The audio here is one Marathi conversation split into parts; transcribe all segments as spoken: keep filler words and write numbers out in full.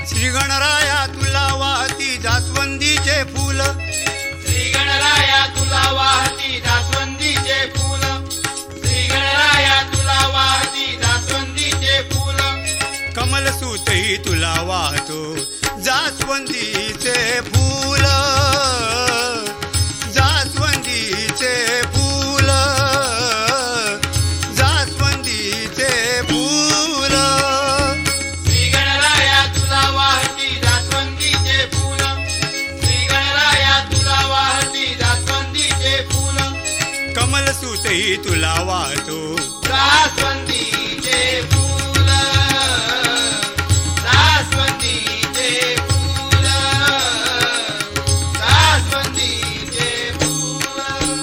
श्री गणराया तुला वाहती जास्वंदीचे फूल, श्री गणराया तुला वाहती जास्वंदीचे फूल, श्री गणराया तुला वाहती जास्वंदीचे फूल, कमल सूतही तुला वाहतो जास्वंदीचे फूल, जास्वंदीचे फूल, जास्वंदीचे फूल. श्री गणराया तुला वाहती जास्वंदीचे फूल, श्री गणराया तुला वाहती जास्वंदीचे फूल, कमल सूतही तुला वाहतो जास्वंदीचे फूल, जास्वंदीचे फूल, जास्वंदीचे फूल.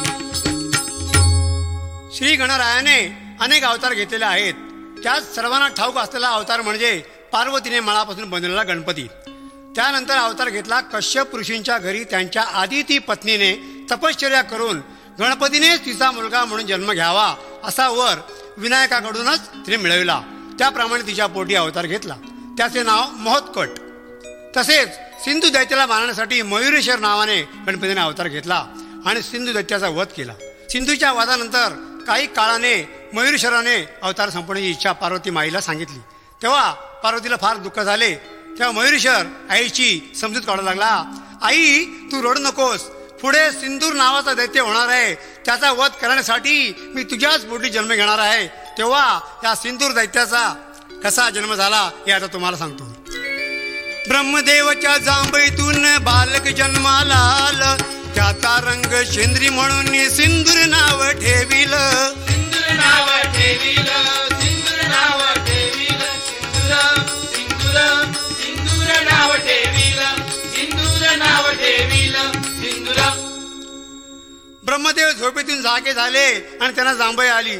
श्री गणरायाने अनेक अवतार घेतलेले आहेत. त्यात सर्वांना ठाऊक असलेला अवतार म्हणजे पार्वतीने मळापासून बनलेला गणपती. त्यानंतर अवतार घेतला कश्यप ऋषींच्या घरी त्यांच्या आदिती पत्नीने तपश्चर्या करून गणपतीनेच तिचा मुलगा म्हणून जन्म घ्यावा असा वर विनायकाकडूनच तिने मिळविला. त्याप्रमाणे तिच्या पोटी अवतार घेतला. त्याचे नाव महोत्कट. तसेच सिंधू दैत्याला मारण्यासाठी मयुरेश्वर नावाने गणपतीने अवतार घेतला आणि सिंधू दैत्याचा वध केला. सिंधूच्या वधानंतर काही काळाने मयुरेश्वराने अवतार संपवण्याची इच्छा पार्वती माईला सांगितली. तेव्हा पार्वतीला फार दुःख झाले. तेव्हा मयुरेश्वर आईची समजूत काढू लागला. आई तू रडू नकोस, पुढे सिंदूर नावाचा दैत्य होणार आहे, त्याचा वध करण्यासाठी मी तुझ्याच पोटी जन्म घेणार आहे. तेव्हा या सिंदूर दैत्याचा कसा जन्म झाला हे आता तुम्हाला सांगतो. ब्रह्मदेवाच्या जांभईतून बालक जन्माला आलं, त्याचा रंग शेंद्री म्हणून सिंदूर नाव ठेविल, सिंदूर नाव ठेविल, सिंदूर नाव ठेविल, सिंदूर सिंदूर सिंदूर नाव ठेविल, सिंदूर नाव ठेविल, सिंदूर. ब्रह्मदेव झोपेतून जागे झाले आणि त्यांना जांभई आली.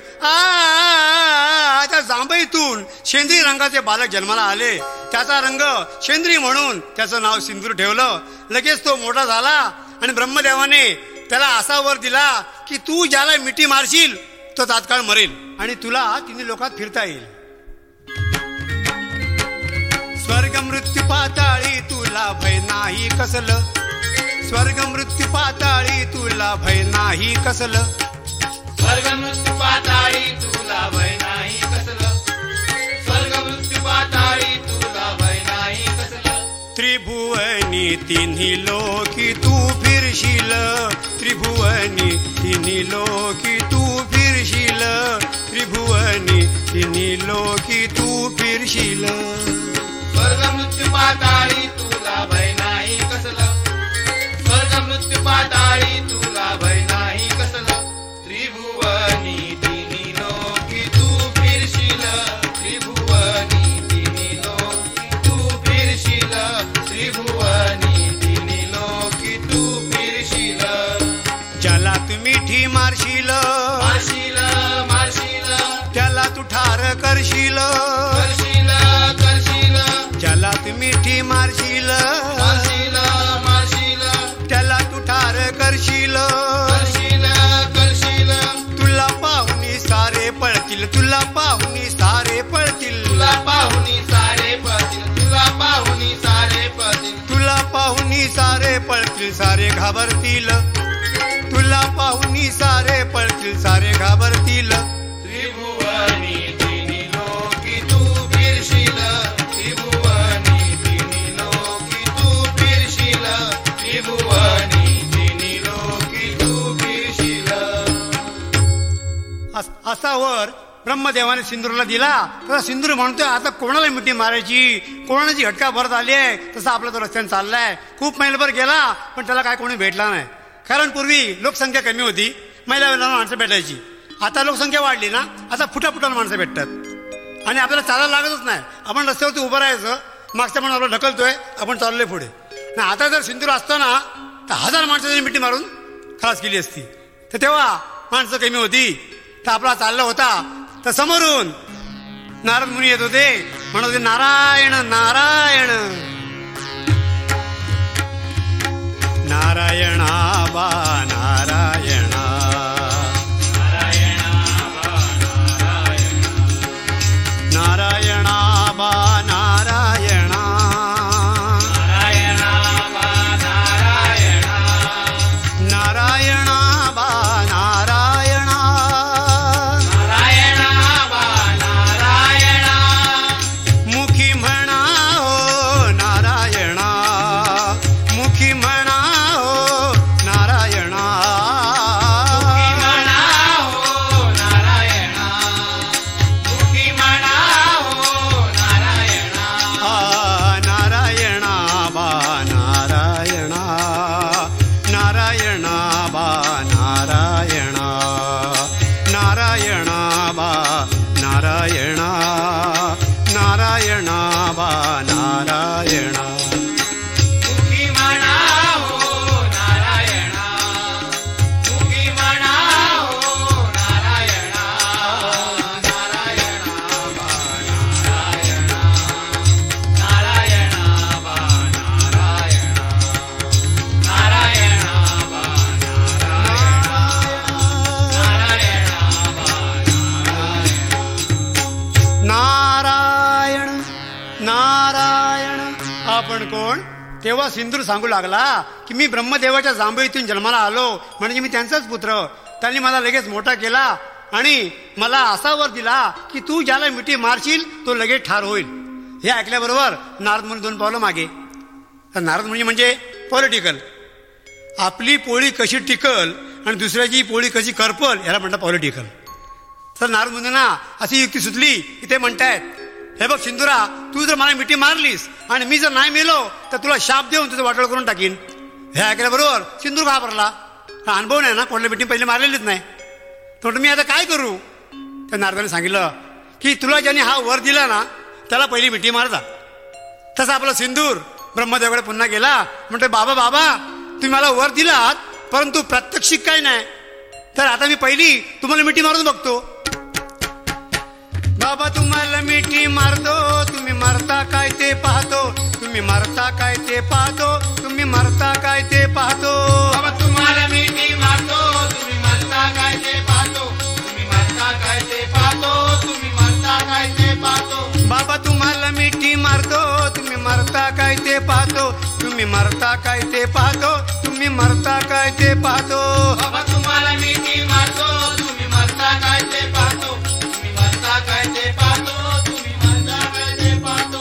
आ त्या जांभईतून शेंद्री रंगाचे बालक जन्माला आले. त्याचा रंग शेंद्री म्हणून त्याचं नाव सिंदूर ठेवलं. लगेच तो मोठा झाला आणि ब्रह्मदेवाने त्याला असा वर दिला की तू ज्याला मिठी मारशील तो तात्काळ मरेल आणि तुला तिन्ही लोकात फिरता येईल. स्वर्ग मृत्यू पाताळी तुला भय नाही कसलं, स्वर्ग मृत्यू पाताळी तुला भय नाही कसलं, स्वर्ग मृत्यू पाताळी तुला भय नाही कसलं, स्वर्ग मृत्यू पाताळी तुला भय नाही कसलं. त्रिभुवनी तिन्ही लोकी तू फिरशील, त्रिभुवनी तिन्ही लोकी तू फिरशील, त्रिभुवनी तिन्ही लोकी तू फिरशील. स्वर्ग मृत्यू पाताळी तुला भय नाही कसलं, स्वर्ग मृत्यू पाताळी तुला भय नाही कसलं. त्रिभुवनी तिन्ही लोकी तू फिरशील, त्रिभुवनी तिन्ही लोकी तू फिरशील, त्रिभुवनी तिन्ही लोकी तू फिरशील. ज्याला तू मिठी मारशील, मारशील मारशील, त्याला तू ठार करशील, करशील करशील, ज्याला तू मिठी मारशील, मारशील मारशील, त्याला तू ठार करशील. करशील करशील, तुला पाहुनी सारे पळतील, तुला पाहुनी सारे पळतील, तुला पाहुनी सारे पळतील, तुला पाहुनी सारे पळतील, तुला पाहुनी सारे पळतील सारे घाबरतील, तुला पाहुनी सारे पळतील सारे घाबरतील. त्रिभुवनी तिन्ही लोकी तू फिरशील, त्रिभुवनी तिन्ही लोकी तू फिरशील, त्रिभुवनी तिन्ही लोकी तू फिरशील. असा वर ब्रह्मदेवाने सिंदूरला दिला. तसा सिंदूर म्हणतोय आता कोणाला मिठी मारायची, कोणाची घटका भरत आली आहे. तसा आपला तो रस्त्याने चाललाय. खूप मैलभर गेला पण त्याला काय कोणी भेटला नाही. कारण पूर्वी लोकसंख्या कमी होती, महिला माणसं भेटायची. आता लोकसंख्या वाढली ना, आता फुटा फुटाला माणसं भेटतात आणि आपल्याला चालायला लागतच नाही. आपण रस्त्यावरती उभं राहायचं, मागच्या पण आपला ढकलतोय, आपण चाललोय पुढे. ना आता जर सिंदूर असतो ना तर हजार माणसं जरी मिठी मारून खलास केली असती. तर तेव्हा माणसं कमी होती, तर आपला चालला होता. तर समोरून नारद मुनी येत होते, म्हणत होते नारायण नारायण नारायणा बा नारायणा नारायणा बा नारायणा नारायणा. मुखी म्हणा हो नारायणा, मुखी म्हणा हो नारायणा, नारायणा बा नारायणा, नारायणा बा नारायणा, नारायणा बा नारायणा, नारायणा बा नारायणा. नारायण नारायण. आपण कोण? तेव्हा सिंदूर सांगू लागला की मी ब्रह्मदेवाच्या जांभईतून जन्माला आलो, म्हणजे मी त्यांचाच पुत्र. त्यांनी मला लगेच मोठा केला आणि मला असा वर दिला की तू ज्याला मिठी मारशील तो लगेच ठार होईल. हे ऐकल्याबरोबर नारद मुनी दोन पावलं मागे. तर नारद मुनी म्हणजे पॉलिटिकल. आपली पोळी कशी टिकल आणि दुसऱ्याची पोळी कशी करपल याला म्हणतात पॉलिटिकल. तर नारद मुनींना अशी युक्ती सुचली की ते म्हणतायत, हे बघ सिंदुरा, तू जर मला मिठी मारलीस आणि मी जर नाही मेलो तर तुला शाप देऊन तुझं वाटोळ करून टाकीन. हे ऐकल्याबरोबर सिंदूर घाबरला. अनुभव नाही ना, कोणत्या मिठी पहिले मारलेलीच नाही. तर मी आता काय करू? तर नारदाने सांगितलं की तुला ज्याने हा वर दिला ना त्याला पहिली मिठी मारजा. तसा आपला सिंदूर ब्रह्मदेवाकडे पुन्हा गेला. म्हणतो, बाबा बाबा तुम्ही मला वर दिलात परंतु प्रात्यक्षिक काय नाही, तर आता मी पहिली तुम्हाला मिठी मारून बघतो. बाबा तुम्हाला मिठी मारतो, तुम्ही मारता काय ते पाहतो, तुम्ही मारता काय ते पाहतो, तुम्ही मारता काय ते पाहतो. बाबा तुम्हाला मिठी मारतो, तुम्ही मारता काय ते पाहतो, तुम्ही मारता काय ते पाहतो, तुम्ही मारता काय ते पाहतो. बाबा तुम्हाला मिठी मारतो, तुम्ही मारता काय ते पाहतो, तुम्ही मारता काय ते पाहतो, तुम्ही मारता काय ते पाहतो. बाबा तुम्हाला मिठी मारतो, तुम्ही मारता काय ते पाहतो, तुम्ही मारता काय ते पाहतो, तुम्ही मारता काय ते पाहतो.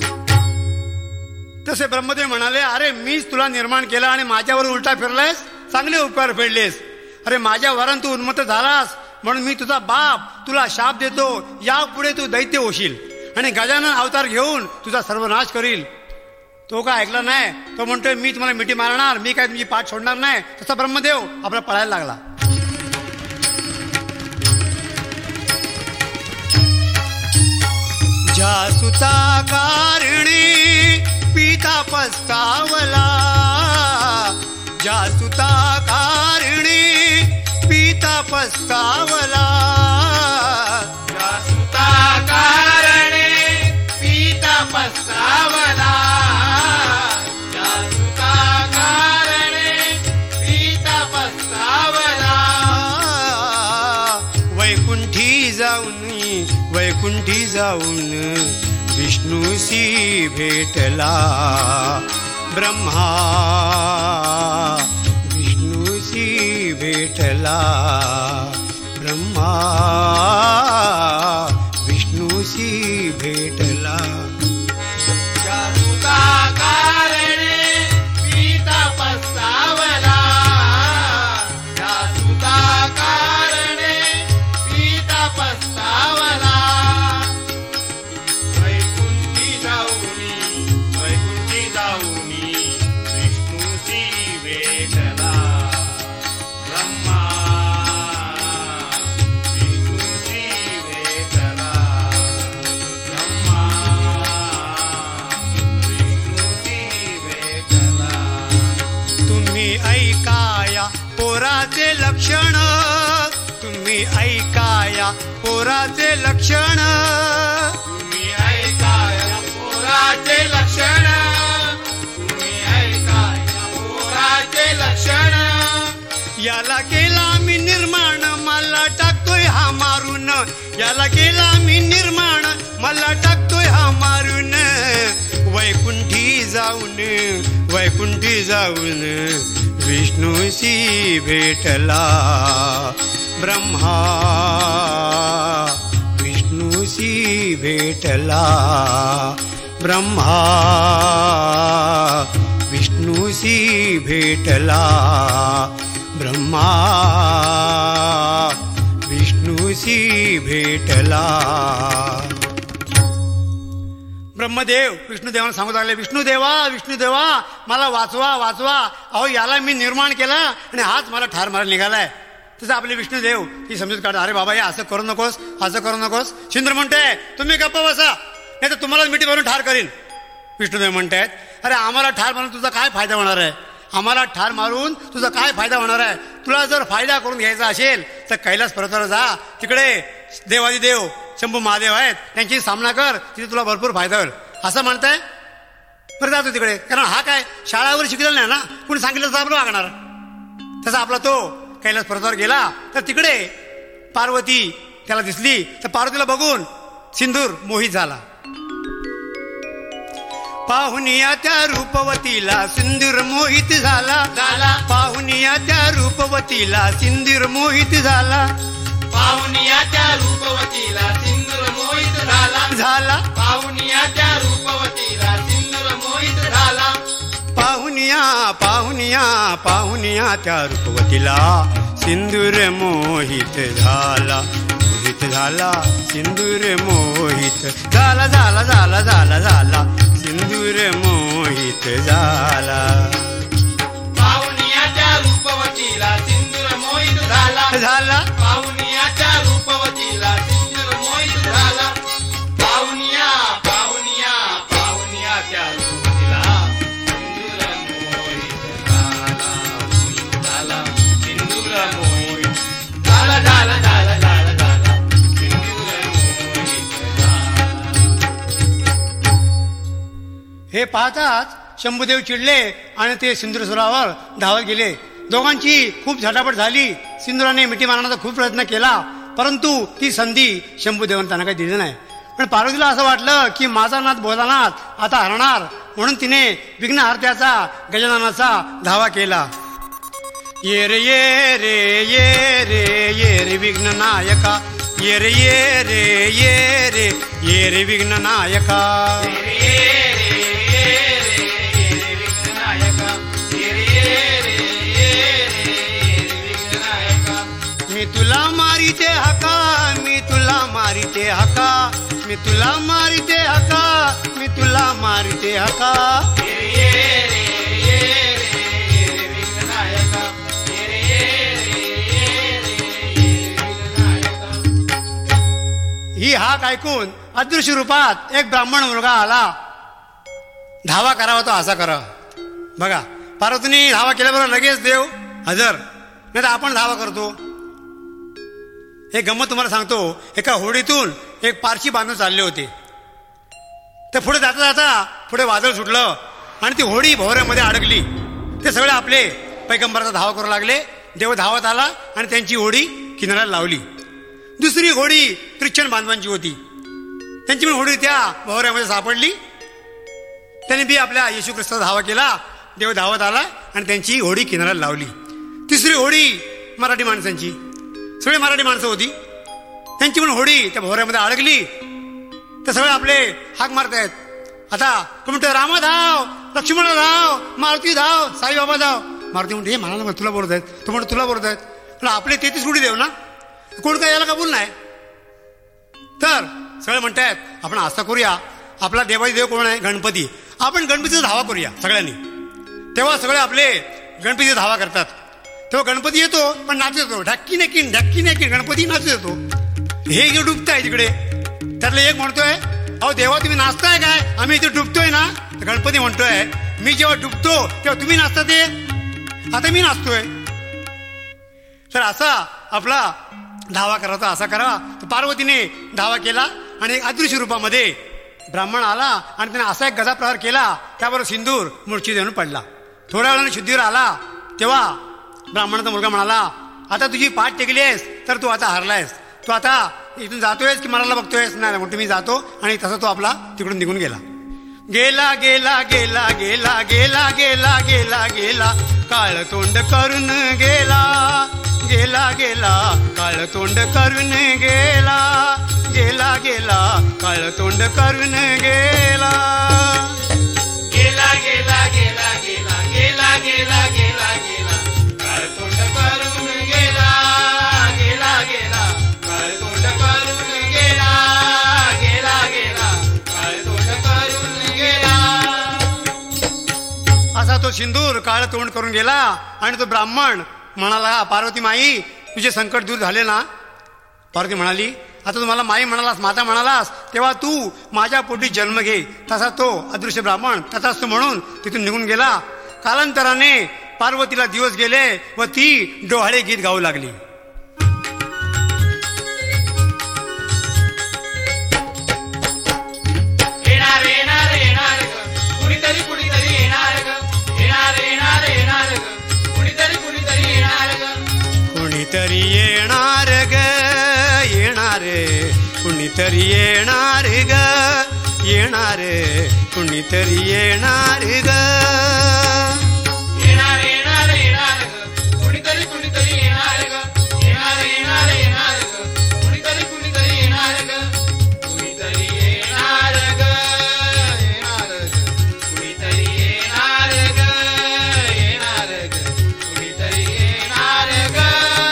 तसे ब्रह्मदेव म्हणाले, अरे मीच तुला निर्माण केला आणि माझ्यावर उलटा फिरलायस, चांगले उपकार फेडलेस. अरे माझ्या वरान तू उन्मत्त झालास म्हणून मी तुझा बाप तुला शाप देतो, या पुढे तू दैत्य होशील आणि गजानन अवतार घेऊन तुझा सर्वनाश करील. तो काय ऐकला नाही. तो म्हणतोय मी तुम्हाला मिठी मारणार, मी काय तुमची पाठ सोडणार नाही. तसा ब्रह्मदेव आपला पळायला लागला. ज्या सुता कारणी पिता पस्तावला, ज्या सुता कारणी पिता पस्तावला, ज्या सुता कारणे पिता पस्तावला, ज्या सुता कारणे पिता पस्तावला. वैकुंठी जाऊन वैकुंठी जाऊन विष्णूशी भेटला ब्रह्मा, विष्णूशी भेटला ब्रह्मा, विष्णूशी भेटला. ज्या सुता कारणे पिता पस्तावला, ज्या सुता कारणे पिता पस्तावला. वैकुंठी जाऊनी वैकुंठी जाऊनी विष्णूशी भेटला ब्रह्मा, विष्णूशी भेटला ब्रह्मा, विष्णूशी भेटला. तुम्ही ऐकाया पोराचे लक्षण, तुम्ही ऐकाया पोराचे लक्षण, तुम्ही ऐकाया पोराचे लक्षण, तुम्ही ऐकाया पोराचे लक्षण. याला केला मी निर्माण मला टाकतोय हा मारून, याला केला मी निर्माण मला टाकतोय हा मारून. वैकुंठी जाऊन वैकुंठी जाऊन विष्णूशी भेटला ब्रह्मा, विष्णूशी भेटला ब्रह्मा, विष्णूशी भेटला ब्रह्मा, विष्णूशी भेटला. ब्रह्मदेव विष्णुदेवाला सांगू लागले, विष्णुदेवा विष्णुदेवा मला वाचवा वाचवा, अहो याला मी निर्माण केला आणि हाच मला ठार मारायला निघालाय. तसं आपले विष्णुदेव ही समजूत काढा, अरे बाबा हे असं करू नकोस, असं करू नकोस. शिंद्र म्हणते तुम्ही गप्प बसा, नाही तर तुम्हाला मिठी भरून ठार करीन. विष्णुदेव म्हणतायत, अरे आम्हाला ठार मारून तुझा काय फायदा होणार आहे? आम्हाला ठार मारून तुझा काय फायदा होणार आहे? तुला जर फायदा करून घ्यायचा असेल तर कैलास पर्वतावर जा, तिकडे देवादिदेव शंभू महादेव आहेत, त्यांची सामना कर, तिथे तुला भरपूर फायदा होईल असं म्हणताय. बरं जातो तिकडे, कारण हा काय शाळावर शिकलेला नाही ना, कोणी सांगितलं तर आपलं वागणार. तसा आपला तो कैलास पर्वतावर गेला तर तिकडे पार्वती त्याला दिसली, तर पार्वतीला बघून सिंदूर मोहित झाला. पाहुनिया त्या रूपवतीला सिंदूर मोहित झाला झाला. पाहुनिया त्या रूपवतीला सिंदूर मोहित झाला. पाहुनिया त्या रूपवतीला सिंदूर मोहित झाला झाला. पाहुनिया त्या रूपवतीला सिंदूर मोहित झाला. पाहुनिया पाहुनिया पाहुनिया त्या रूपवतीला सिंदूर मोहित झाला. मोहित झाला सिंदूर मोहित झाला झाला झाला झाला झाला सिंदूर मोहित झाला. पाहुनियाच्या रूपवतीला सिंदूर मोहित झाला झाला. पाहुनियाच्या रूपवतीला सिंदूर मोहित झाला. पाहुनिया पाहुनिया पाहुनियाच्या रूपवतीला सिंदूर मोहित झाला. मोहित झाला सिंदूर मोहित झाला झाला झाला झाला झाला सिंदूर मोहित झाला. हे पाहताच शंभूदेव चिडले आणि ते सिंदूर सुरावर धावत गेले. दोघांची खूप झटापट झाली. सिंदुराने मिठी मारण्याचा खूप प्रयत्न केला, परंतु ती संधी शंभूदेवाने त्यांना काही दिली नाही. पण पार्वतीला असं वाटलं की माझा नाथ भोलानाथ आता हरणार, म्हणून तिने विघ्नहर्त्याचा गजाननाचा धावा केला. ये रे ये रे ये रे ये रे विघ्न नायका, ये रे ये रे ये रे ये रे विघ्न नायका. मी तुला मारिते हका, मी तुला मारिते हका, मी तुला मारिते हका, मी तुला मारिते हका. ही हाक ऐकून अदृश्य रूपात एक ब्राह्मण मुलगा आला. धावा करावा तो असा करावा. बघा, पार्वतीने धावा केल्याबरोबर लगेच देव हजर, नाही तर आपण धावा करतो. हे गंमत तुम्हाला सांगतो. एका होडीतून एक पारशी बांधून चालले होते. तर पुढे जाता जाता पुढे वादळ सुटलं आणि ती होडी भोवऱ्यामध्ये अडकली. ते सगळे आपले पैगंबराचा धावा करू लागले. देव धावत आला आणि त्यांची होडी किनाऱ्याला लावली. दुसरी होडी ख्रिश्चन बांधवांची होती. त्यांची पण होडी त्या भोवऱ्यामध्ये सापडली. त्यांनी बी आपल्या येशू ख्रिस्ताचा धावा केला. देव धावत आला आणि त्यांची होडी किनाऱ्याला लावली. तिसरी होडी मराठी माणसांची, सगळे मराठी माणसं होती. त्यांची पण होडी त्या भोवऱ्यामध्ये अडकली. तर सगळे आपले हाक मारतायत. आता तो म्हणतो रामा धाव, लक्ष्मण धाव, मारुती धाव, साईबाबा धाव. मारुती म्हणते हे मला तुला बोलत आहेत. तो म्हणतो तुला बोलत आहेत. आपले तेहतीस कोटी देव ना, कोण काय याला कबूल नाही. तर सगळे म्हणतायत आपण असं करूया, आपला देवाची देव कोण आहे? गणपती. आपण गणपतीचा धावा करूया सगळ्यांनी. तेव्हा सगळे आपले गणपतीचा धावा करतात. तेव्हा गणपती येतो पण नाचत येतो, ढक्की नेकीन ढक्की नेकीन गणपती नाचत येतो. हे जे डुबताय तिकडे, त्यातले एक म्हणतोय अहो देवा तुम्ही नाचताय काय? आम्ही इथे डुबतोय ना. तर गणपती म्हणतोय मी जेव्हा डुबतो तेव्हा तुम्ही नाचता, ते आता मी नाचतोय. तर असा आपला धावा करायचा, असा करावा. तर पार्वतीने धावा केला आणि एक अदृश्य रूपामध्ये ब्राह्मण आला आणि त्याने असा एक गदा प्रहार केला. त्याबरोबर सिंदूर मूर्छित येऊन पडला. थोड्या वेळाने शुद्धीवर आला. तेव्हा ब्राह्मणाचा मुलगा म्हणाला आता तुझी पाठ टेकली आहेस तर तू आता हरलायस. तू आता इथून जातोयस की मराला बघतोयस? नाही म्हणतो मी जातो. आणि तसा तो आपला तिकडून निघून गेला. गेला गेला गेला गेला गेला गेला गेला गेला काळ तोंड करून गेला. गेला गेला काळ तोंड करून गेला. गेला गेला काळ तोंड करून गेला. गेला गेला गेला गेला गेला गेला गेला गेला काळ तोंड करून गेला. गेला गेला काळ तोंड करून गेला. गेला गेला काळ तोंड करून गेला. असा तो सिंदूर काळ तोंड करून गेला. आणि तो ब्राह्मण म्हणाला पार्वती माई तुझे संकट दूर झाले ना? पार्वती म्हणाली आता तुम्हाला माई म्हणालास, माता म्हणालास, तेव्हा तू माझ्या पोटी जन्म घे. तसा तो अदृश्य ब्राह्मण तथास्तु म्हणून तिथून निघून गेला. कालांतराने पार्वतीला दिवस गेले व ती डोहाळे गीत गाऊ लागली. कुणीतरी येणार ग, येणार कुणीतरी येणार ग, येणार कुणीतरी येणार ग. येणार येणार येणार ग, कुणीतरी कुणीतरी येणार ग, येणार येणार येणार ग, कुणीतरी कुणीतरी येणार ग, कुणीतरी येणार ग, येणार ग, कुणीतरी येणार ग, येणार ग, कुणीतरी येणार ग.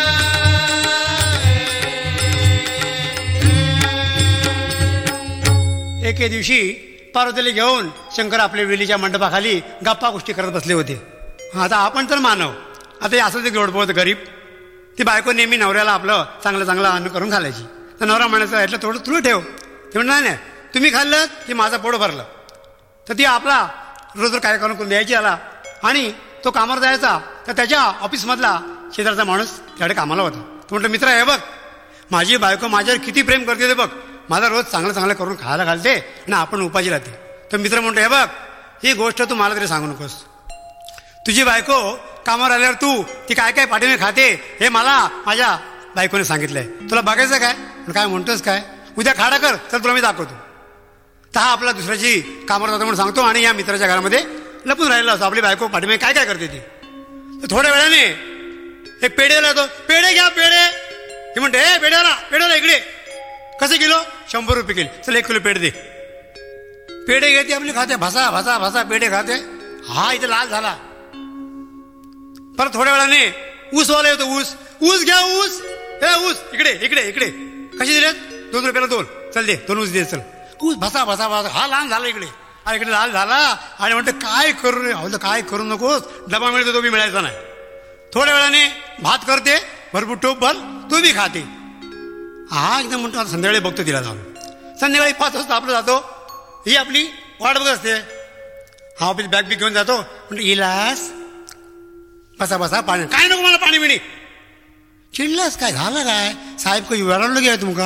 एके दिवशी पार्वतीला घेऊन शंकर आपल्या वेलीच्या मंडपाखाली गप्पा गोष्टी करत बसले होते. आता आपण तर मानव, आता हे असं ते जोडपं होतं गरीब. ती बायको नेहमी नवऱ्याला आपलं चांगलं चांगलं अन्न करून घालायची. तर नवरा म्हणायचं यातलं थोडं तुला ठेव. ते म्हणणार नाही, तुम्ही खाल्लं की माझं पोट भरलं. तर ती आपला रोज रोज कार्यक्रम करून द्यायची आला आणि तो कामावर जायचा. तर त्याच्या ऑफिसमधला शेजारचा माणूस त्याकडे कामाला होता. तो म्हटलं, मित्र हे बघ, माझी बायको माझ्यावर किती प्रेम करते ते बघ. माझा रोज चांगलं चांगलं करून खायला घालते आणि आपण उपाशी राहते. तर मित्र म्हणतो, हे बघ, ही गोष्ट तू मला तरी सांगू नकोस. तुझी बायको कामावर आल्यावर तू ती काय काय पाठीने खाते हे मला माझ्या बायकोने सांगितलंय. तुला बघायचं काय? काय म्हणतोस काय? उद्या खाडा कर, तर तुला मी दाखवतो. तर हा आपला दुसऱ्याची कामावर जातो म्हणून सांगतो आणि या मित्राच्या घरामध्ये लपून राहिला असतो. आपली बायको पाठीमागे काय काय करते ती. तर थोड्या वेळाने एक पेढेला येतो. पेढे घ्या पेढे. ती म्हणते, हे पेढ्याला पेढ्याला इकडे. कसे किलो? शंभर रुपये किलो. चल एक किलो पेढे दे. पेढे घेते आपली, खाते, भासा भासा भासा पेढे खाते. हा इथे लाल झाला. परत थोड्या वेळाने ऊसवाला येतो. ऊस ऊस घ्या ऊस. हे ऊस इकडे इकडे इकडे. कशी दिलेत? दोन रुपयाला दोन. चल दे दोन ऊस दे. चल ऊस भासा भासा भासा. हा लाल झाला इकडे. हा इकडे लाल झाला. आणि म्हणते काय करू नये. अहो काय करू नकोस, डबा मिळतो तो बी मिळायचा नाही. थोड्या वेळाने भात करते, भरपूर टोप भर, तो बी खाते. हा एकदम म्हणतो आता संध्याकाळी बघतो तिला जाऊन. संध्याकाळी पाच वाजता आपलं जातो. ही आपली वाट बघत असते. हा आपली बॅग बी घेऊन जातो. म्हणतो, इलास बसा बसा पाणी. काय नको मला पाणी बिणी. चिडलास काय? झालं काय? साहेब काही वेळालो घ्या तुमका.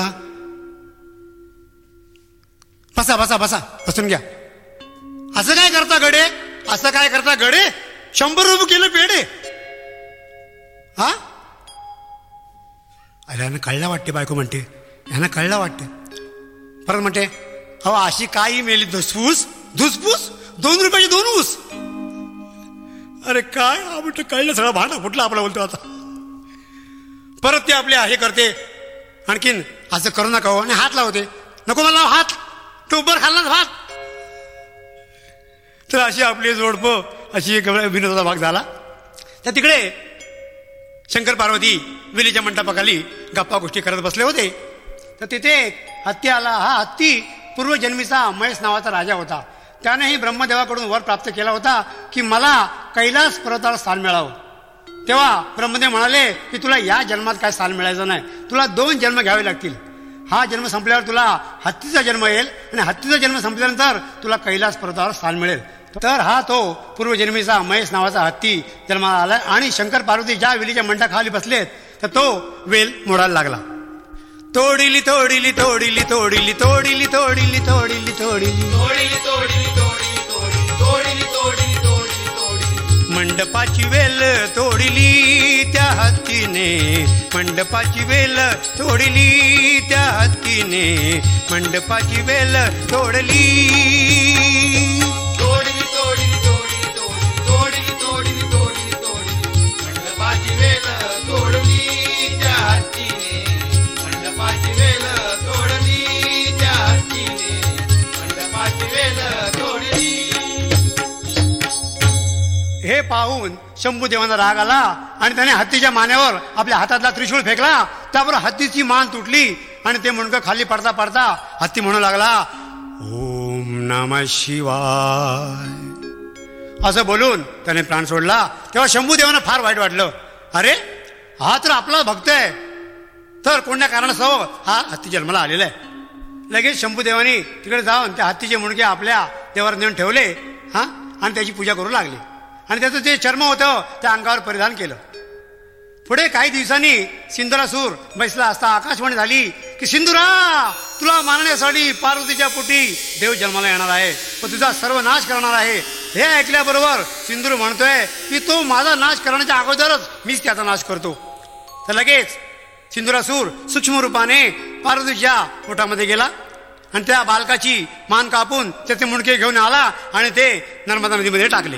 बसा बसा बसा बसून घ्या. असं काय करता गडे? असं काय करता गडे? शंभर रुपये किलो पेढे. हा अरे यांना कळलं वाटते. बायको म्हणते, यांना कळलं वाटते. परत म्हणते, अहो अशी काही मेली धुसफूस धुसफूस. दोन रुपयाची दोन ऊस. अरे काय हा म्हटलं, कळलं सगळं भांडा फुटलं आपला. बोलतो आता परत ते आपले हे करते. आणखीन असं करू नका हो. आणि हात लावते. नको मला हात. टोबर खाल्ला भात. तर अशी आपली जोडपं, अशी एक विनोदाचा भाग झाला. तर तिकडे शंकर पार्वती वेलीच्या मंडपाखाली गप्पा गोष्टी करत बसले होते. तर तिथे हत्ती आला. हा हत्ती पूर्वजन्मीचा महेश नावाचा राजा होता. त्यानेही ब्रह्मदेवाकडून वर प्राप्त केला होता की मला कैलास पर्वतावर स्थान मिळावं. तेव्हा ब्रह्मदेव म्हणाले की तुला या जन्मात काय स्थान मिळायचं नाही, तुला दोन जन्म घ्यावे लागतील. हा जन्म संपल्यावर तुला हत्तीचा जन्म येईल आणि हत्तीचा जन्म संपल्यानंतर तुला कैलास पर्वतावर स्थान मिळेल. तर हा तो पूर्वजन्मीचा महेश नावाचा हत्ती जन्माला आलाय. आणि शंकर पार्वती ज्या वेलीच्या मंडपाखाली बसलेत तर तो वेल मोडायला लागला. तोडिली तोडिली तोडिली तोडिली तोडिली तोडिली तोडिली तोडिली तोडिली तोडिली तोडिली तोडिली तोडिली तोडिली तोडिली. मंडपाची वेल तोडिली त्या हत्तीने. मंडपाची वेल तोडिली त्या हत्तीने. मंडपाची वेल तोडली. तोडिली तोडिली तोडिली तोडिली तोडिली तोडिली तोडिली. मंडपाची वेल तोडली त्या हत्तीने. मंडपाची वेल तोडली त्या हत्तीने. मंडपाची वेल तोडली. हे पाहून शंभूदेवांना राग आला आणि त्याने हत्तीच्या मानेवर आपल्या हातातला त्रिशूळ फेकला. त्याबरोबर हत्तीची मान तुटली आणि ते मुंडकं खाली पडता पडता हत्ती म्हणू लागला, ओम नमः शिवाय असं बोलून त्याने प्राण सोडला. तेव्हा शंभूदेवांना फार वाईट वाटलं. अरे हा तर आपला भक्त आहे, तर कोणत्या कारणास्तव हा हत्ती जन्माला आलेला आहे. लगेच शंभूदेवानी तिकडे जाऊन त्या हत्तीचे मुंडके आपल्या देवावर नेऊन ठेवले हा आणि त्याची पूजा करू लागले आणि त्याचं जे चर्म होतं त्या अंगावर परिधान केलं. पुढे काही दिवसांनी सिंधुरासूर बैसला असता आकाशवाणी झाली की सिंधुरा, तुला मारण्यासाठी पार्वतीच्या पोटी देव जन्माला येणार आहे व तुझा सर्व नाश करणार आहे. हे ऐकल्याबरोबर सिंधूर म्हणतोय की तो माझा नाश करण्याच्या अगोदरच मीच त्याचा नाश करतो. तर लगेच सिंधुरासूर सूक्ष्म रूपाने पार्वतीच्या पोटामध्ये गेला आणि त्या बालकाची मान कापून त्याचे मुंडके घेऊन आला आणि ते नर्मदा नदीमध्ये टाकले.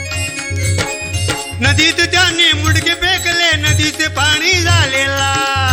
नदीत त्याने मुंडके फेकले, नदीचे पाणी झालेला